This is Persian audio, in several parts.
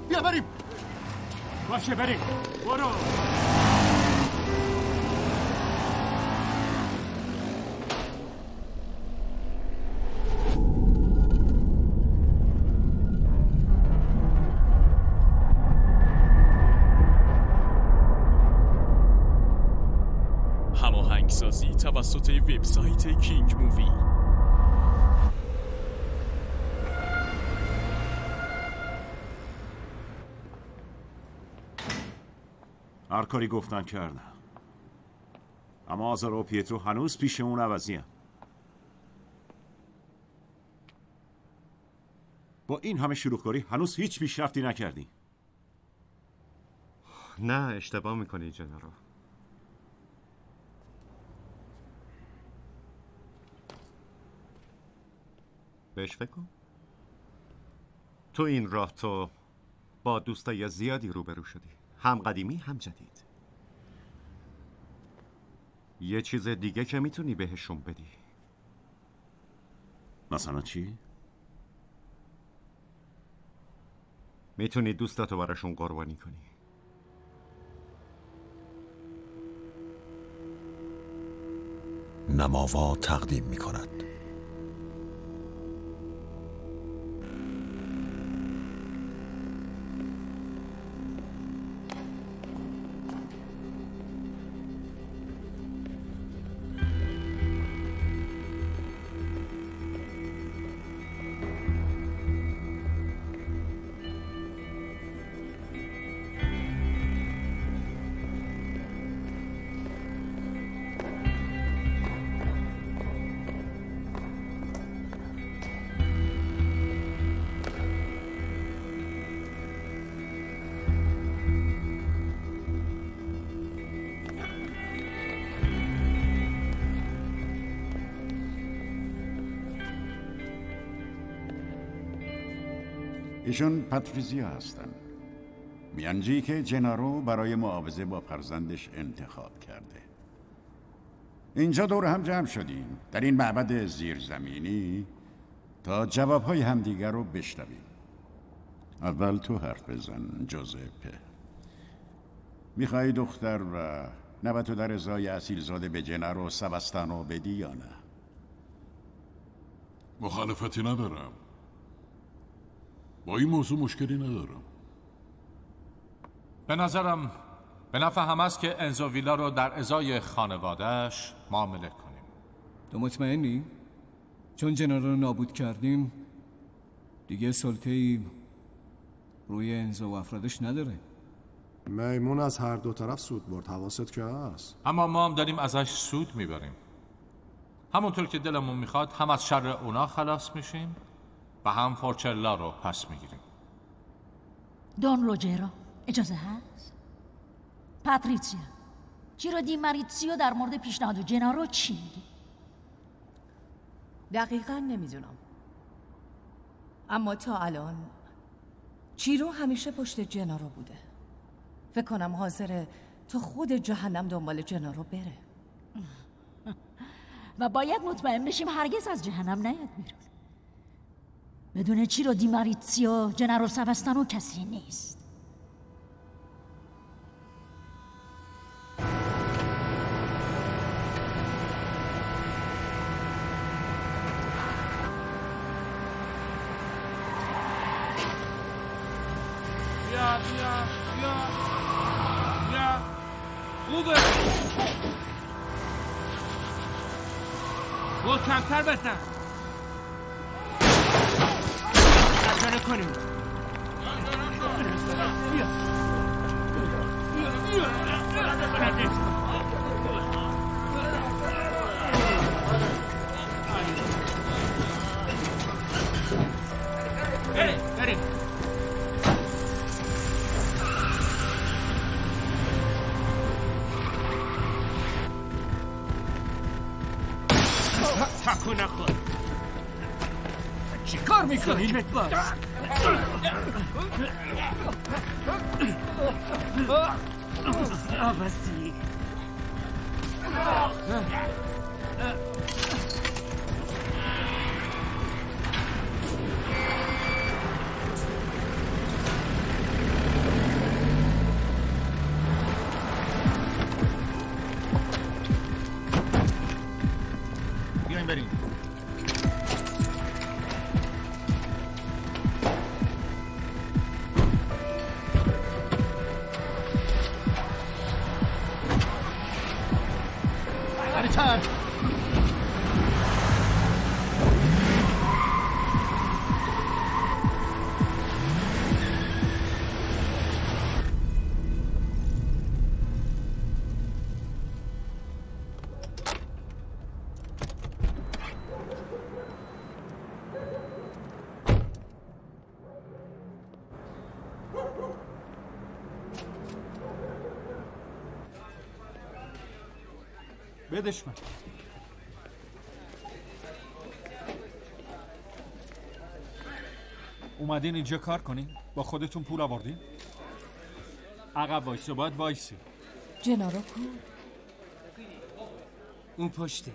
بیا بریم. باشه بریم. برو. هماهنگسازی توسط وبسایت کینگ مووی. هر کاری گفتن کردم، اما آزارا و پیترو هنوز پیش اون عوضی. با این همه شلوغکاری هنوز هیچ پیشرفتی نکردی. نه اشتباه میکنی جنرال. بهش فکر کن. تو این راه تو با دوستای زیادی روبرو شدی، هم قدیمی هم جدید. یه چیز دیگه که میتونی بهشون بدی. مثلا چی؟ میتونی دوستاتو براشون قربانی کنی. نماوا تقدیم میکند. ایشون پاتریزیا هستن، میانجی که جنارو برای معاوضه با فرزندش انتخاب کرده. اینجا دور هم جمع شدیم در این معبد زیرزمینی تا جوابهای همدیگر رو بشنویم. اول تو حرف بزن جوزپه. میخوای دختر و نوتو در ازای اصیلزاده به جنارو سبستانو بدی یا نه؟ مخالفتی ندارم، با این موضوع مشکلی ندارم. به نظرم به نفع هم است که انزو ویلا رو در ازای خانوادهش معامله کنیم. تو مطمئنی؟ چون جنرال رو نابود کردیم دیگه سلطه‌ای روی انزو و افرادش نداره. میمون از هر دو طرف سود برد، حواست که هست. اما ما هم داریم ازش سود میبریم. همونطور که دلمون میخواد هم از شر اونا خلاص میشیم و هم فورچلا رو پس میگیریم. دون روجرو اجازه هست؟ پاتریسیا، چیرو دی ماریتسیو در مورد پیشنهاد جنارو چی میگی؟ دقیقاً نمیدونم، اما تا الان چیرو همیشه پشت جنارو بوده. فکر کنم حاضره تا خود جهنم دنبال جنارو بره و باید مطمئن بشیم هرگز از جهنم نیاد بیرون. بدون چیرو دی ماریتسیو جنارو سبستانو کسی نیست. بیا خوبه. گل کمتر بزن. عجله کنیم. بریم. تکو نخور. چی کار میکنی؟ باش. آبسی. بدش من. اومدین اینجا کار کنین؟ با خودتون پول آوردین؟ عقب وایسو، باید وایسی. جنارو کو؟ اون پشته.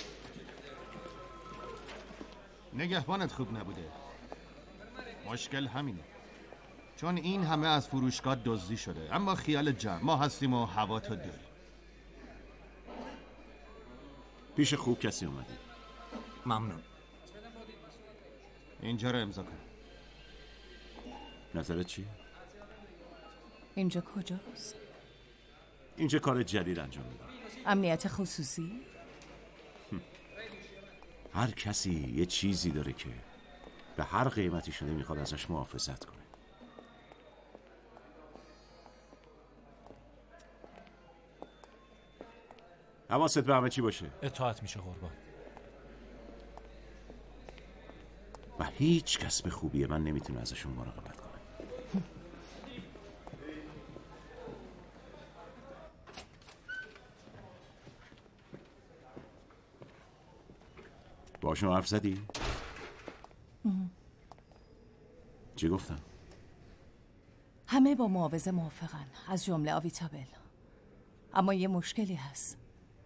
نگهبانت خوب نبوده. مشکل همینه، چون این همه از فروشگاه دزدی شده. اما خیال جمع، ما هستیم و هوا تو داری. پیش خوب کسی اومدی؟ ممنون. اینجا رو امضا کن. نظرت چیه؟ اینجا کجاست؟ اینجا کار جدید انجام میدم. امنیت خصوصی؟ هر کسی یه چیزی داره که به هر قیمتی شده میخواد ازش محافظت کنه. حواست به همه چی باشه. اطاعت میشه قربان. و هیچ کس به خوبی من نمیتونه ازشون مراقبت کنه. باشون حرف زدی؟ چی گفتم؟ همه با معاوضه موافقن، از جمله آویتابل. اما یه مشکلی هست.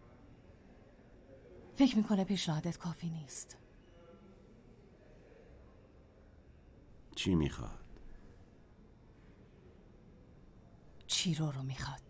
فکر میکنه پیشنهادت کافی نیست. چی میخواد؟ چیرو رو میخواد.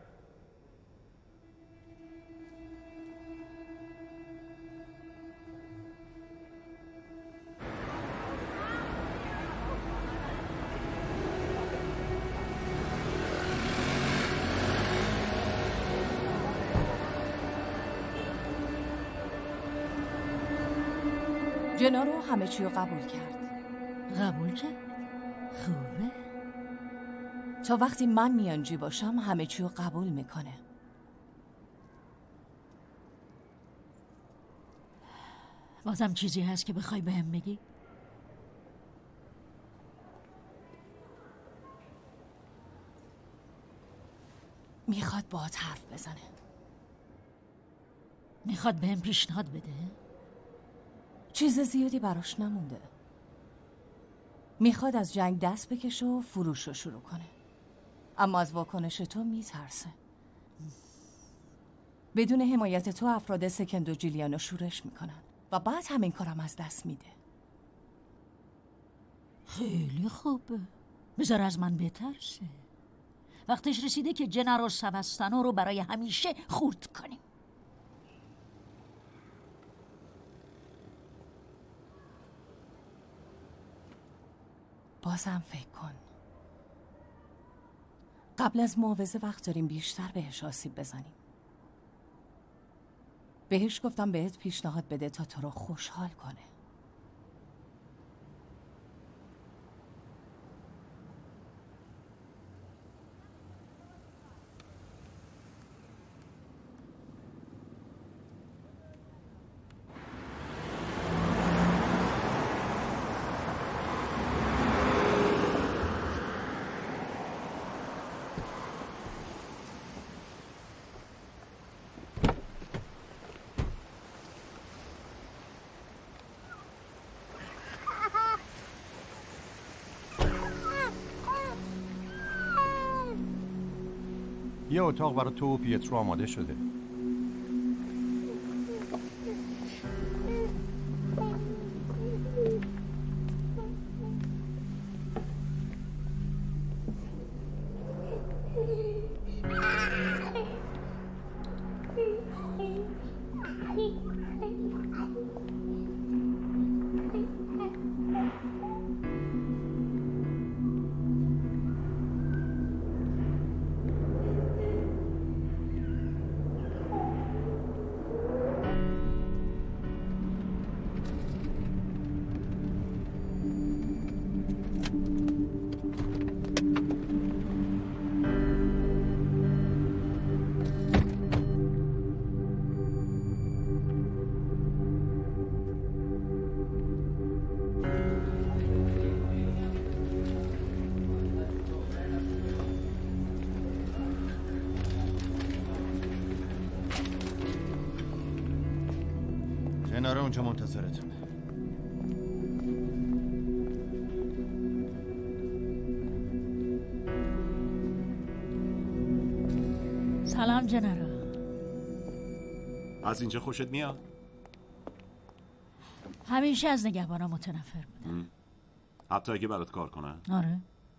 جنارو همه چی رو قبول کرد. قبول کرد؟ خوبه. تا وقتی من میانجی باشم همه چی رو قبول میکنه. بازم چیزی هست که بخوای بهم بگی؟ میخواد باهات حرف بزنه. میخواد بهم پیشنهاد بده؟ چیز زیادی براش نمونده. میخواد از جنگ دست بکشه و فروش رو شروع کنه. اما از واکنش تو میترسه. بدون حمایت تو افراد سکند و جیلیانو شورش میکنن و بعد همین کارم از دست میده. خیلی خوبه. بذار از من بترسه. وقتش رسیده که جنرال سوستانو رو برای همیشه خورد کنیم. بازم فکر کن. قبل از معاوضه وقت داریم بیشتر بهش آسیب بزنیم. بهش گفتم بهت پیشنهاد بده تا تو رو خوشحال کنه. یه اتاق برای تو و پیترو آماده شده. اداره اونجا منتظرتونه. سلام جنرال. از اینجا خوشت میاد؟ همیشه از نگهبانا متنفر بودم. حتی اگه برات کار کنن؟ آره.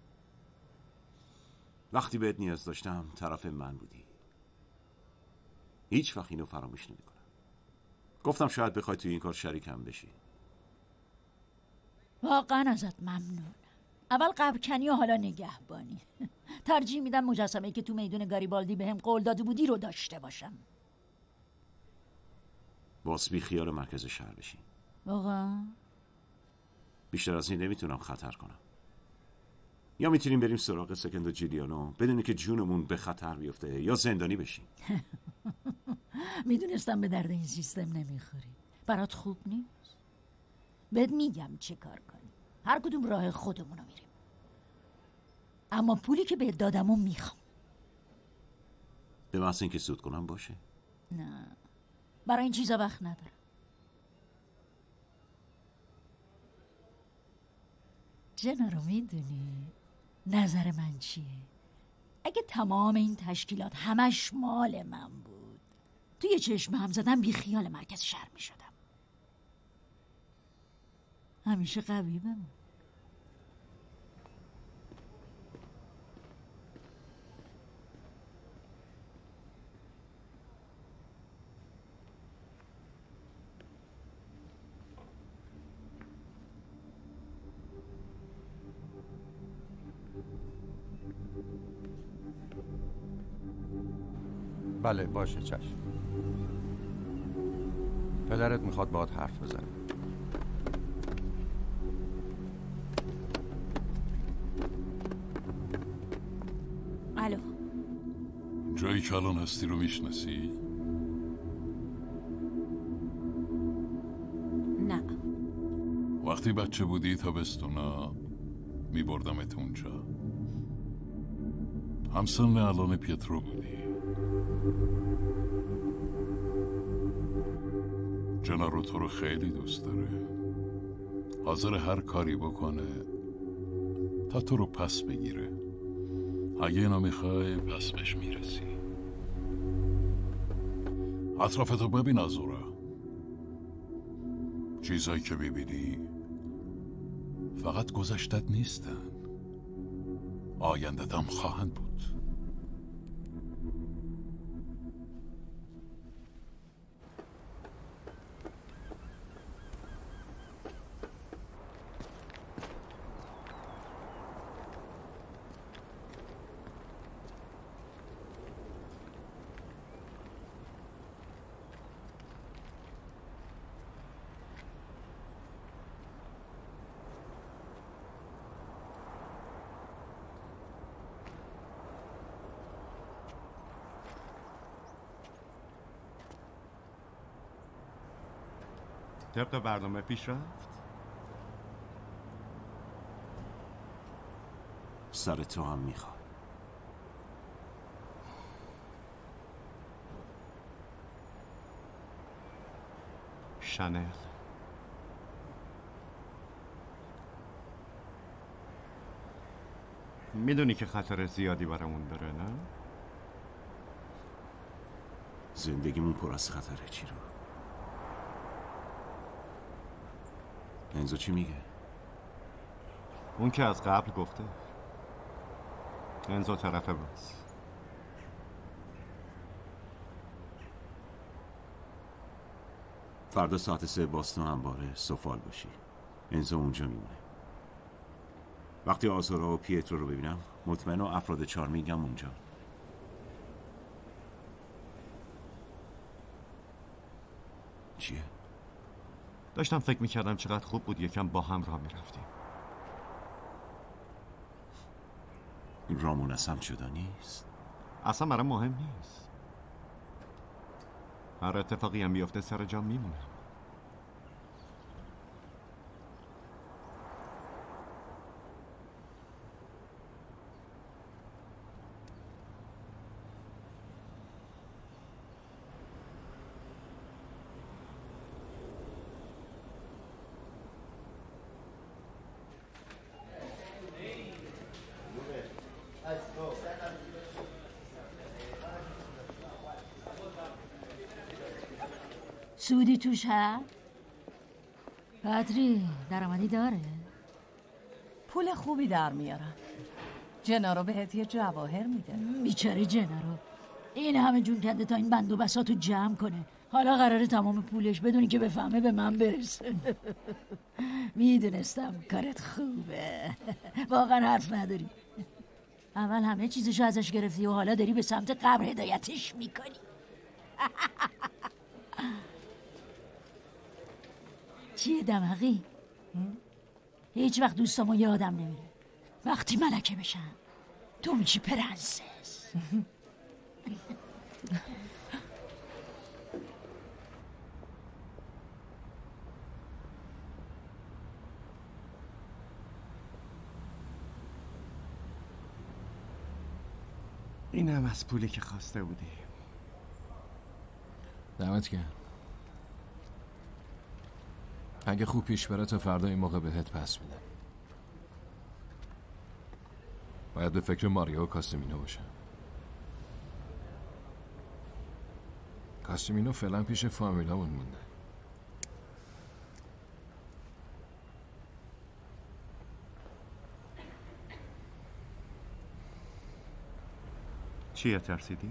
وقتی بهت نیاز داشتم طرف من بودی. هیچ وقت اینو فراموش نمیکنم. گفتم شاید بخوای توی این کار شریکم بشی. واقعا ازت ممنونم. اول قبرکنی و حالا نگهبانی. ترجیح میدم مجسمه‌ای که تو میدون گاریبالدی بهم قول داده بودی رو داشته باشم. باز بی خیال مرکز شهر بشی. واقعا؟ بیشتر از این نمیتونم خطر کنم. یا میتونیم بریم سراغ سکند و جیلیانو بدونی که جونمون به خطر بیفته، یا زندانی بشیم. میدونستم به درد این سیستم نمیخوری. برات خوب نیست؟ بهت میگم چه کار کنی. هر کدوم راه خودمونو میریم. اما پولی که بهت دادمو میخوام. به محض اینکه سود کنم باشه. نه، برای این چیزا وقت ندارم. جنا رو میدونی نظر من چیه؟ اگه تمام این تشکیلات همش مال من بود، توی چشم هم زدن بی خیال مرکز شهر میشدم. همیشه قوی بمون. بله باشه چشم. پدرت میخواد باهات حرف بزنه. الو. جایی که الان هستی رو میشناسی؟ نه. وقتی بچه بودی تابستونا میبردمت اونجا. همسن الان پیترو بودی. جنارو تو رو خیلی دوست داره. حاضر هر کاری بکنه تا تو رو پس بگیره. اگه اینو میخوای پس بهش میرسی. اطرافتو ببین آزورا. چیزایی که ببینی فقط گذشتت نیستن، آیندت هم خواهند بود. طبق برنامه پیش رفت؟ سر تو هم میخواد. شانل میدونی که خطر زیادی برامون داره نه؟ زندگیمون پر از خطره. چی رو؟ انزو چی میگه؟ اون که از قبل گفته. انزو طرف باز. فردا ساعت 3 باستون انباره سفال باشی. انزو اونجا میمونه. وقتی آزورا و پیترو رو ببینم مطمئن و افراد چارمینگم اونجا. چیه؟ داشتم فکر میکردم چقدر خوب بود یکم با هم راه میرفتیم. این رامون اصلا شده نیست. اصلا برام مهم نیست. هر اتفاقی هم بیفته سر جام میمونم. سودی توش هست؟ پدری درآمدی داره؟ پول خوبی در میارم. جنارو بهت یه جواهر میده. بیچاره جنارو، این همه جون کنده تا این بند و بساطو جمع کنه. حالا قراره تمام پولش بدونی که بفهمه به من برسه. میدونستم کارت خوبه. واقعا حرف نداری. اول همه چیزشو ازش گرفتی و حالا داری به سمت قبر هدایتش میکنی. چیه دماغی؟ هیچ وقت دوستامو یادم نمیره. وقتی ملکه بشم تو میشی پرنسس. این هم از پولی که خواسته بودی. دمت گرم. اگه خوب پیش بره تا فردا این موقع بهت پس میدم. باید به فکر ماریا و کاسیمینو باشم. کاسیمینو فعلا پیش فامیلامون مونده. چیه ترسیدی؟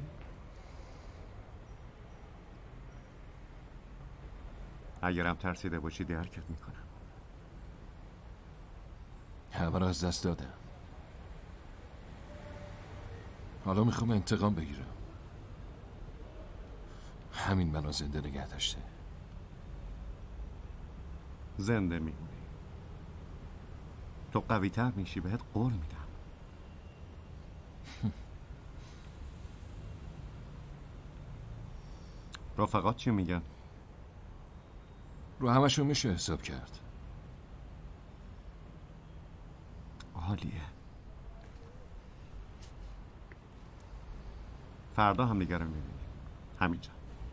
اگرم ترسیده باشی درکت میکنم. همه را از دست دادم. حالا میخوام انتقام بگیرم. همین منو زنده نگه داشته. زنده میمونی. تو قوی تر میشی بهت قول میدم. رفقات چی میگن؟ رو همشون میشه حساب کرد. عالیه. فردا هم دیگه رو میبینیم. همینجا.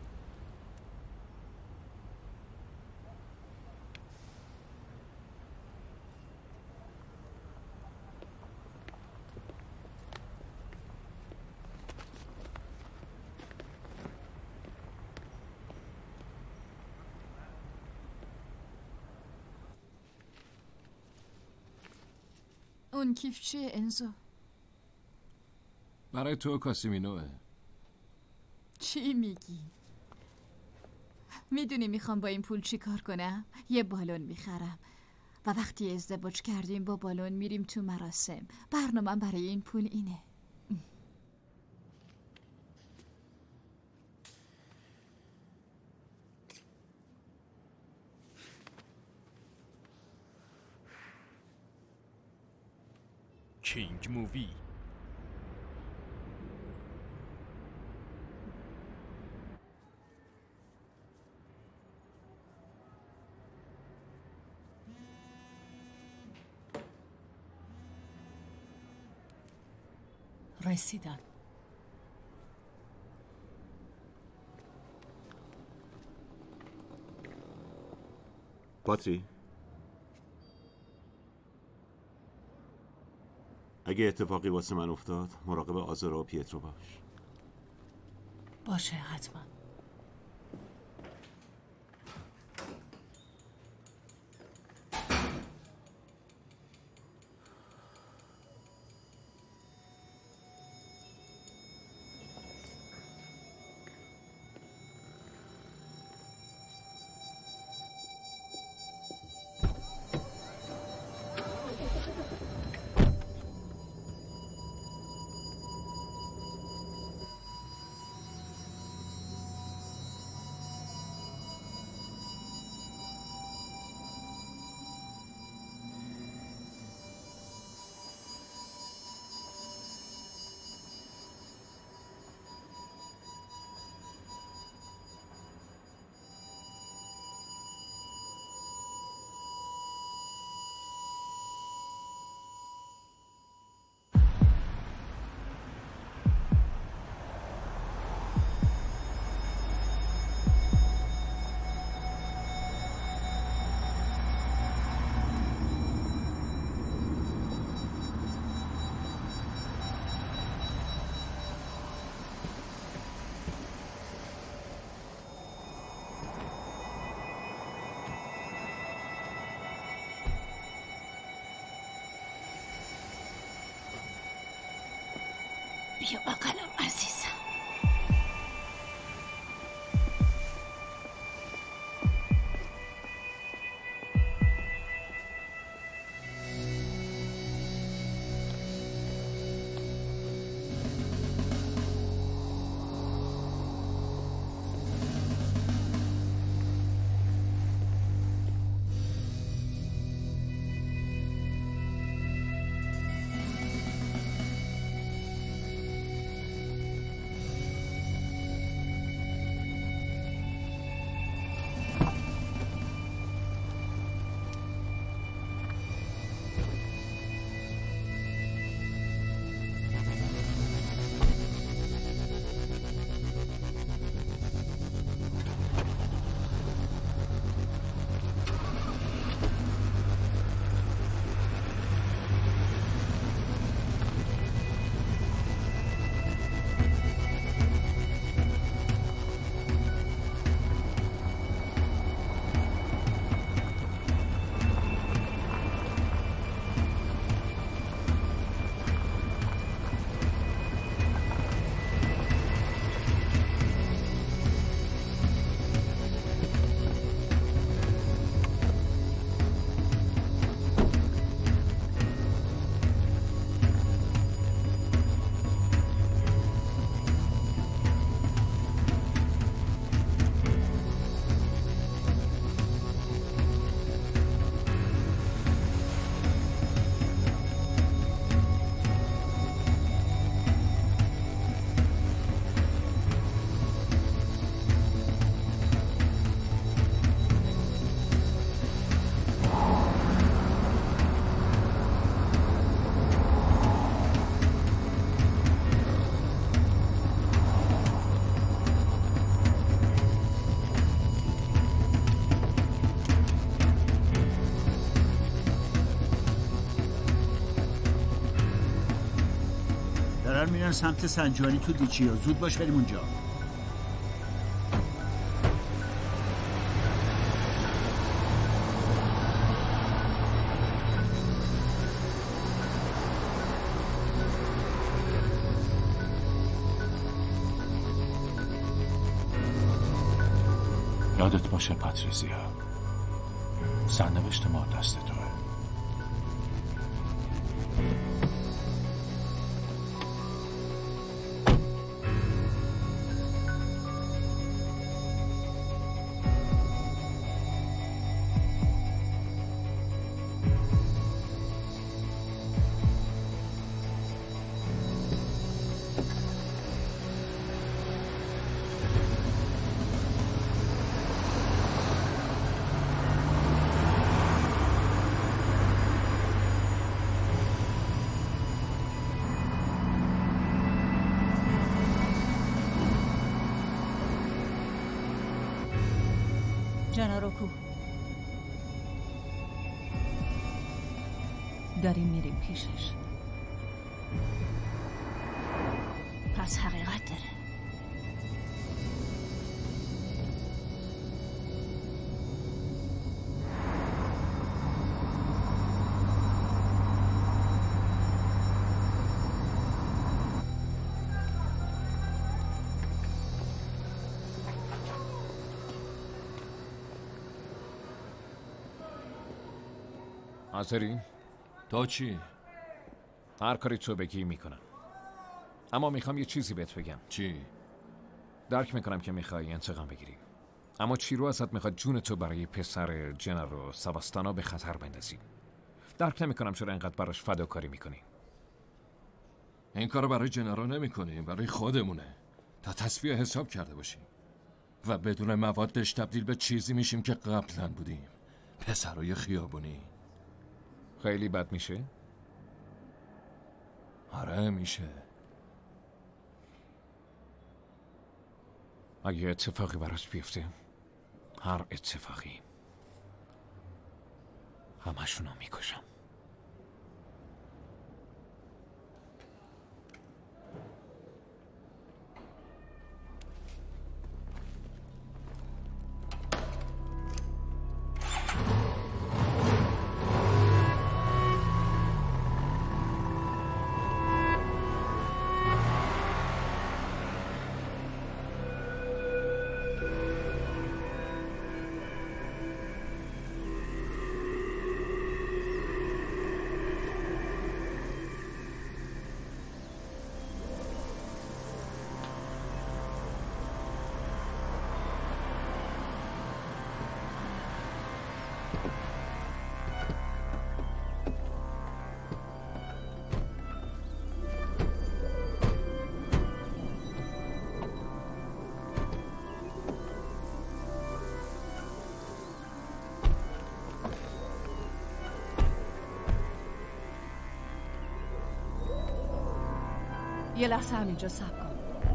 اون کیف چیه انزو؟ برای تو کاسیمینوه. چی میگی؟ میدونی میخوام با این پول چی کار کنم؟ یه بالون میخرم و وقتی ازدواج کردیم با بالون میریم تو مراسم. برنامه‌ام برای این پول اینه. کینگ مووی. رسیدم. پاتری، اگه اتفاقی واسه من افتاد مراقب آزارا و پیترو باش. باشه حتما. بیا بغلم عزیزم. میرن سمت سنجانی تو دیچیا. زود باش بریم اونجا. یادت باشه پاتریزیا، سرنوشت ما دست توه. جناروکو، داریم میریم پیشش. پس حقیقت داره. حاضری؟ تا چی؟ هر کاری تو بگی میکنم. اما میخوام یه چیزی بهت بگم. چی؟ درک میکنم که میخوای انتقام بگیری، اما چیرو ازت میخواد جون تو برای پسر جنرال سواستانا به خطر بندازی. درک نمیکنم چرا اینقدر براش فداکاری میکنی. این کارو برای جنرال نمیکنیم، برای خودمونه، تا تصفیه حساب کرده باشیم و بدون موادش تبدیل به چیزی میشیم که قبلا بودیم. پسرای خیابونی. خیلی بد میشه؟ آره میشه. اگه اتفاقی براش بیفته، هر اتفاقی، همشونو میکشم. یه لحظه همینجا صبر کن.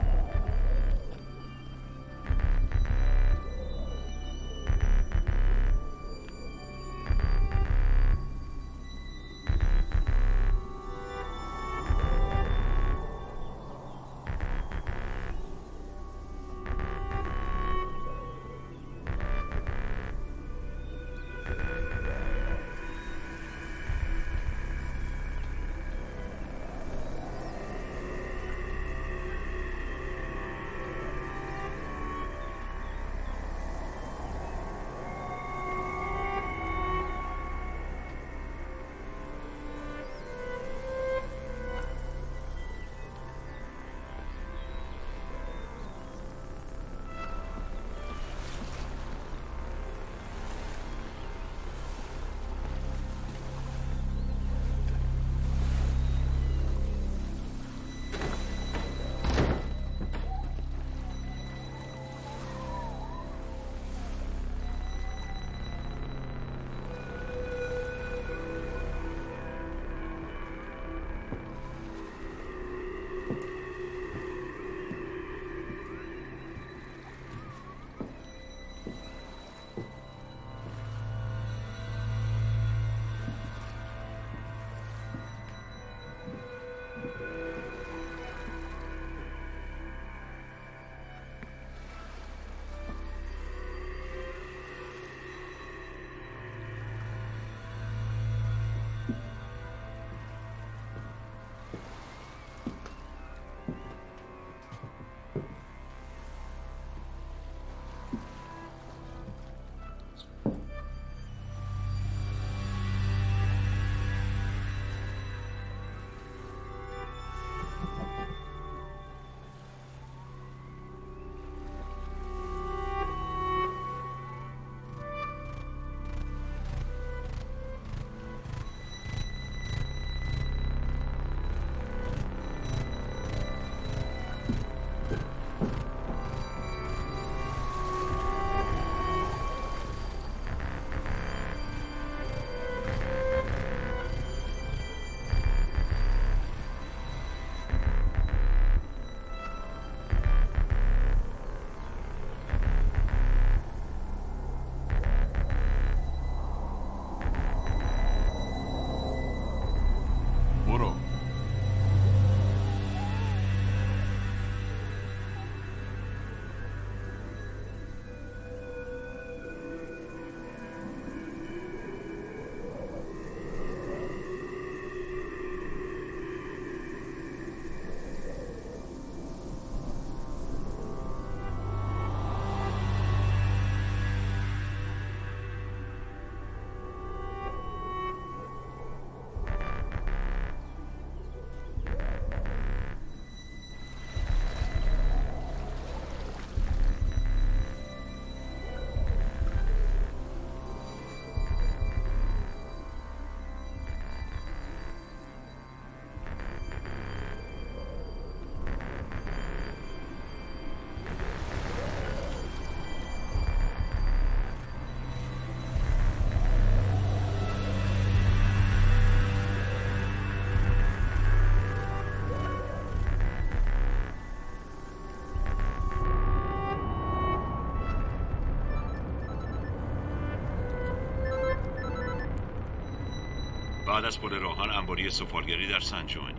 بعد از پل راهان انباری سفالگری در سنجوانی.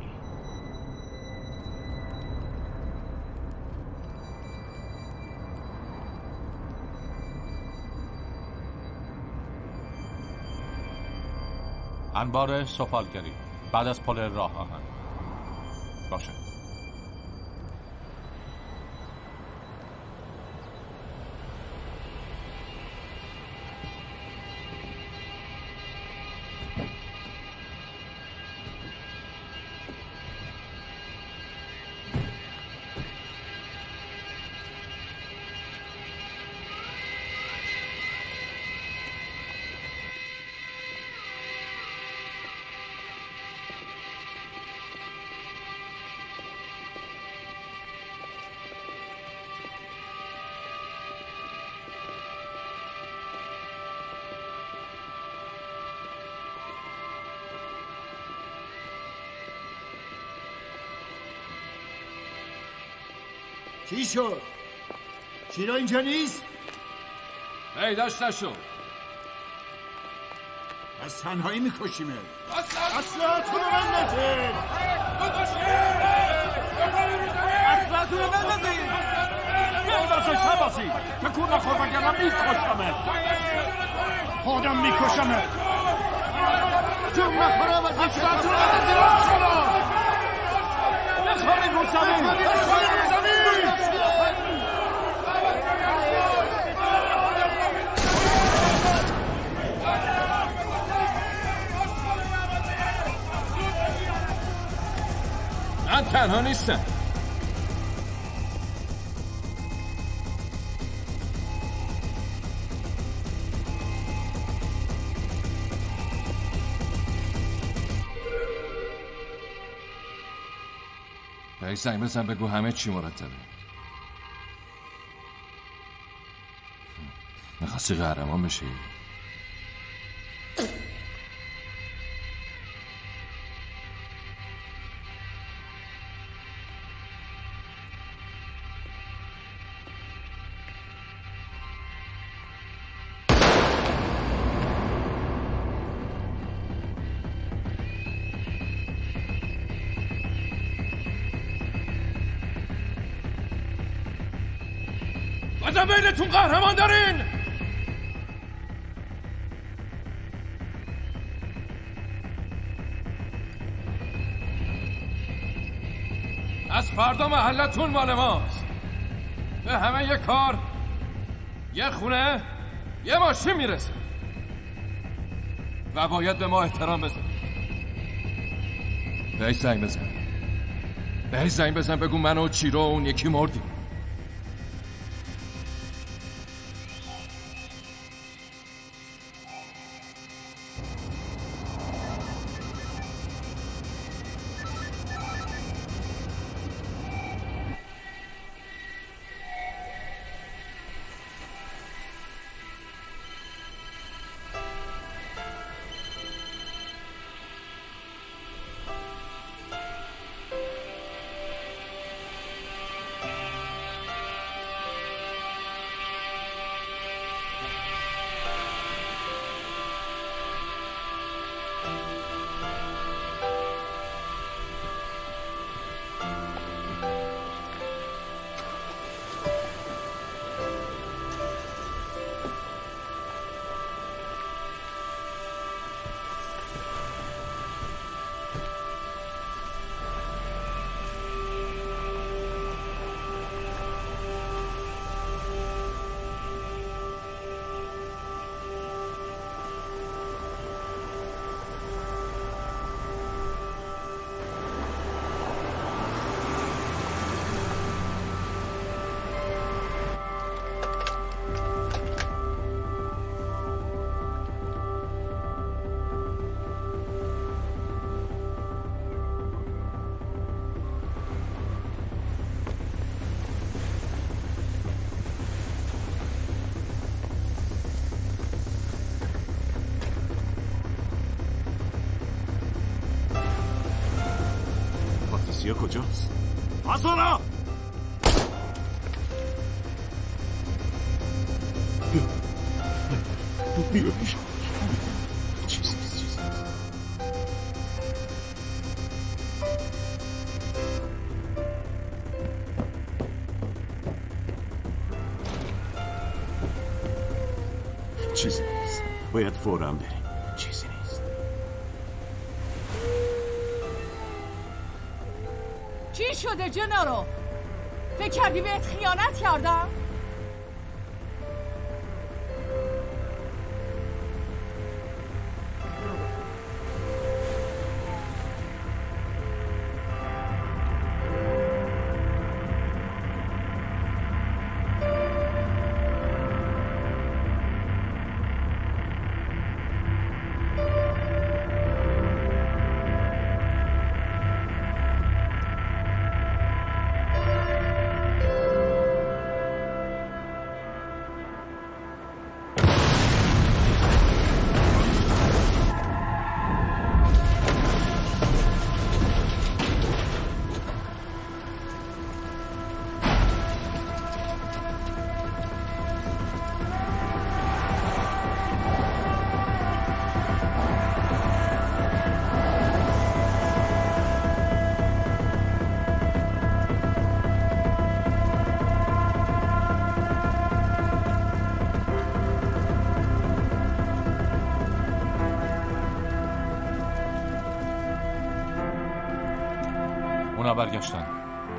انبار سفالگری بعد از پل راهان باشه. چی شد؟ چرا اینجا نیست؟ پیداش نشد. از تنهایی میکشیمه. اصلاتون رو بندازید. اصلاتون رو بندازید. بندازه شبازی تکون نخور وگرنه میکشمه. خودم میکشمه. جون نخورم از اصلاتون رو بندازید. بخوابید رو زمین. بخوابید رو زمین. من تنها نیستم. به زنگ بزن بگو همه چی مرتبه. میخواستی قهرمان بشی؟ بازم بینتون قهرمان دارین. از فردا محلتون مال ماست. به همه یه کار، یه خونه، یه ماشین میرسه و باید به ما احترام بزن. بهش زنگ بزن. بهش زنگ بزن بگو من و چیرو و اون یکی مردیم. پاتریسیا کجاست؟ آسورا! بیا پیش. چیزی نیست. چیزی نیست. باید فوراً بریم. چیزی نیست. چی شده جنارو؟ فکر کردی بهت خیانت کردم؟ اونا برگشتن.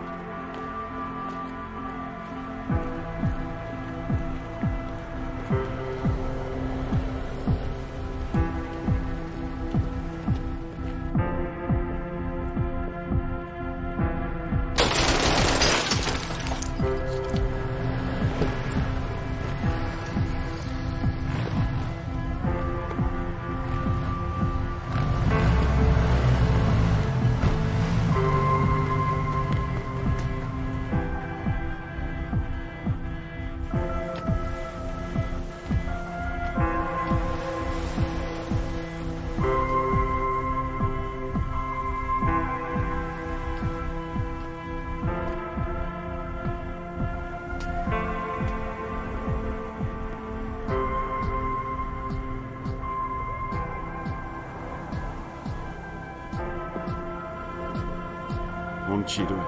اون چیروه.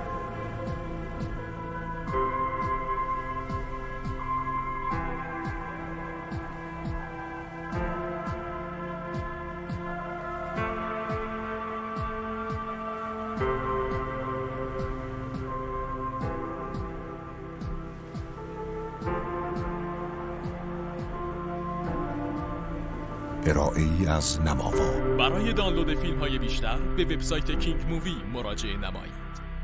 ارائه‌ای از نماوا. برای دانلود فیلم‌های بیشتر به وبسایت کینگ مووی مراجعه نمایید.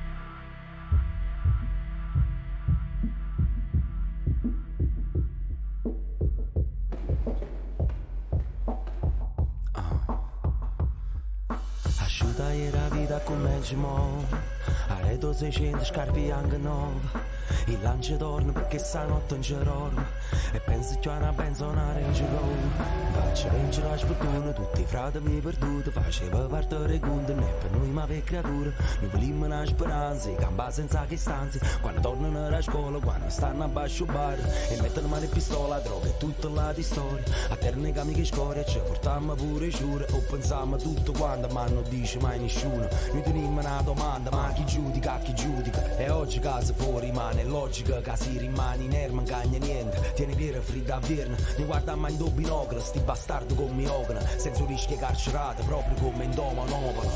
Asciutai la vita come il cimone, arredo 600 scarpe anche 9. Il lance torna perché stanotte non c'è dorme e penso che una benzonare in giro. Faccio vincere la sfortuna, tutti i frati mi perduti. Faceva partire conto né per noi ma per creature. Noi volimmo una speranza, i campa senza che stanze. Quando tornano a scuola, quando stanno a bascio bar e mettono mano in pistola, droga e tutta la di storia. A terni che scoria ci portammo pure giure. O pensammo tutto quanto ma non dice mai nessuno. Noi tenimmo una domanda, ma chi giudica, chi giudica? E oggi casa fuori rimane logica che si rimane in erma non cagna niente. Tieni via fredda a Vierna, ne guardammo in due binocoli, sti bastardi con miocana, senza rischio carcerate proprio come in Domanopoli.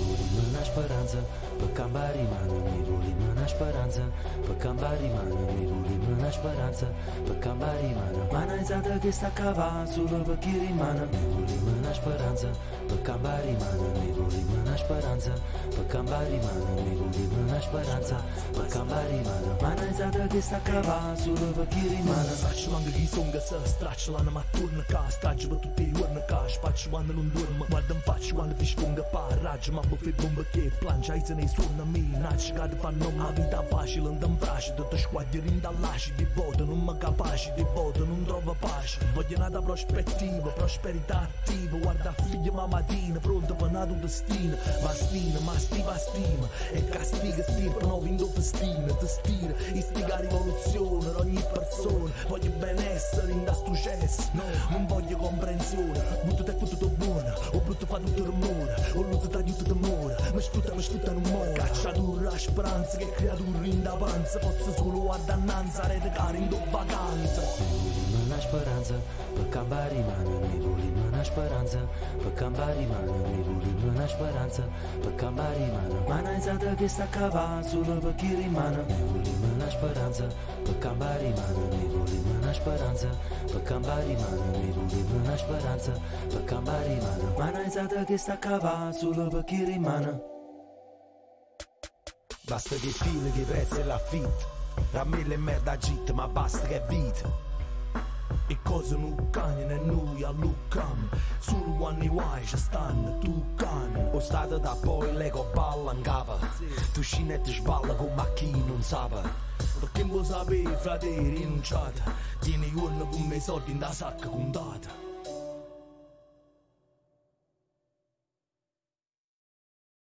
Una speranza per cambiare i mani, mi volimmo una speranza per cambiare i mani, mi volimmo una speranza per cambiare i mani. Ma non sai che sta cavando solo per chi rimane, mi volimmo una speranza per cambiare i mani, mi volimmo una speranza per cambiare i mani, mi volimmo una speranza per cambiare i mani. Ma non sai che sta cavando solo per chi rimane. Faccio anche chi sono che si straccia l'anno ma torna ca, straccia per tutti i giorni ca, spaccio quando non dormo, guarda in faccia quando ti sponga paraggia, ma buffe bomba che plancia i se ne suona me, nasce che fanno una vita facile, non ti frasci, tutti squadri in dall'asci, di voto non mi capaci, di voto non trovo pace, voglio una prospettiva, prosperità attiva, guarda figlia ma mattina, pronta per una tua destina, ma stima e castiga stirpa, no vinto festina, ti stira, istiga rivoluzione, ogni persona, voglio benessere in da sto cesso, no, non voglio comprensione, brutto te tutto buono, o brutto fa tutto rumore, o l'uso ti aiuta d'amore, mi sputa non muore, cacciatura a speranza che creatura in da panza, posso solo guardannanza, rete cara in do vacanza. Una speranza per cambiare i mani, mi volimmo una speranza per cambiare i mani, mi volimmo una speranza per cambiare i mani. Ma non sai che sta cavando solo per chi rimane, mi volimmo una speranza per cambiare i mani, mi volimmo una speranza per cambiare i mani, mi volimmo una speranza per cambiare i mani. Ma non sai che sta cavando solo per chi rimane. Basta che file che prezzo e l'affitto, tra mille e merda agita ma basta che è vita. E cose non canne e noi alluccam, solo quando i guai ci stanno tu canne. O state da poi l'ego balla in capa, tu scinette sballa come a chi non sa. Perché non lo sapevi frate rinunciate, tieni giorno con me soldi in da sacca contata.